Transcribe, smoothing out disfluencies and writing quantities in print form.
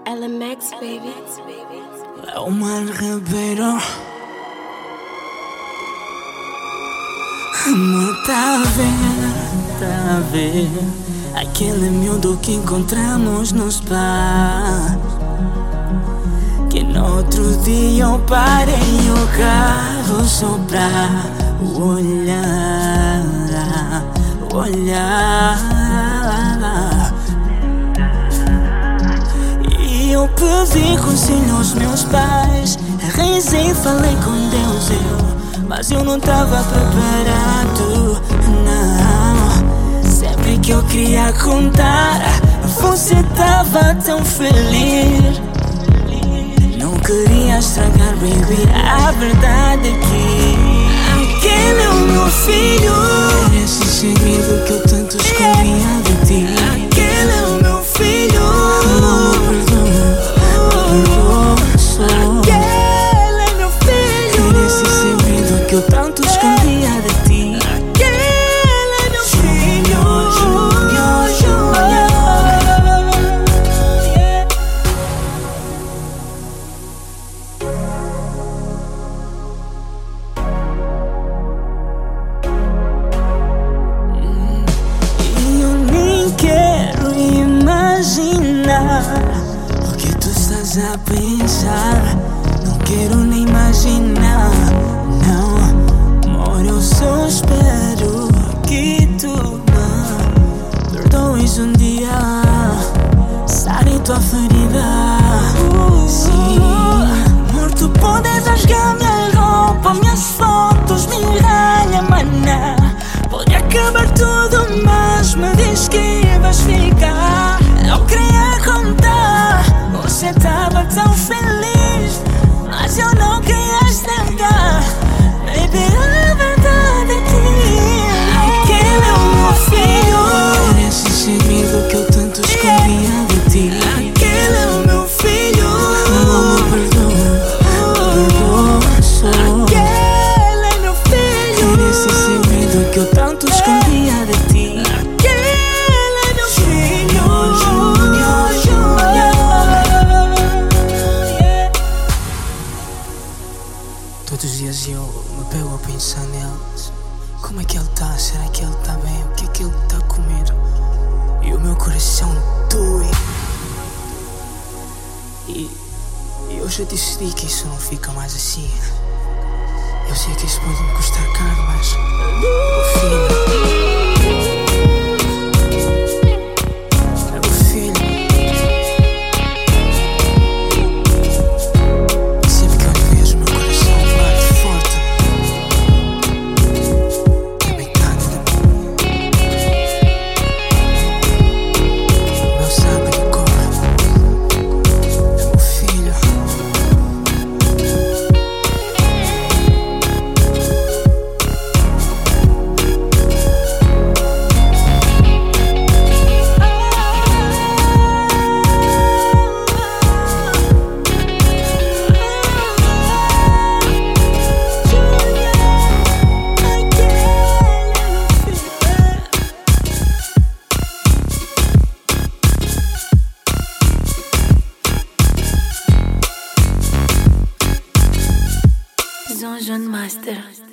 LMX, baby. Omar Ribeiro. Amor, tá a ver aquele miúdo que encontramos no spa, que no outro dia eu parei o carro só pra olhar. E eu pedi conselho aos meus pais, rezei, falei com Deus, mas eu não tava preparado, não. Sempre que eu queria contar, você tava tão feliz. Não queria estragar, baby, a verdade é que aquele é o meu filho. Era esse segredo que eu tanto escondia de ti. Aquele é o meu filho. Não me perdoa só. Aquele é meu filho. Era esse segredo que eu tanto escondia de ti. Aquele é meu filho. E eu nem quero imaginar o que tu estás a pensar. Não quero nem imaginar, não. Amor, eu só espero que tu me perdoes um dia. Sare tua ferida. Sim, amor, tu podes rasgar minha roupa, minhas fotos, minha maná. Pode acabar tudo, mas me diz que vais ficar. Eu queria contar, você tava tão feliz, mas eu não queria estragar. Baby, a verdade é que aquele é o meu filho. Era esse segredo que eu tanto escondia de ti. Aquele é o meu filho. Não me perdoa só. Aquele é meu filho. Era esse segredo que eu tanto escondia de ti. Aquele é meu filho. Todos os dias eu me pego a pensar neles. Como é que ele tá? Será que ele tá bem? O que é que ele tá a comer? E o meu coração doe. E eu já decidi que isso não fica mais assim. Eu sei que isso pode me custar caro, mas meu filho, sempre que eu te vejo, meu coração bate forte. É metade de mim. Meu sangue corre. É meu filho. Zonjon Master.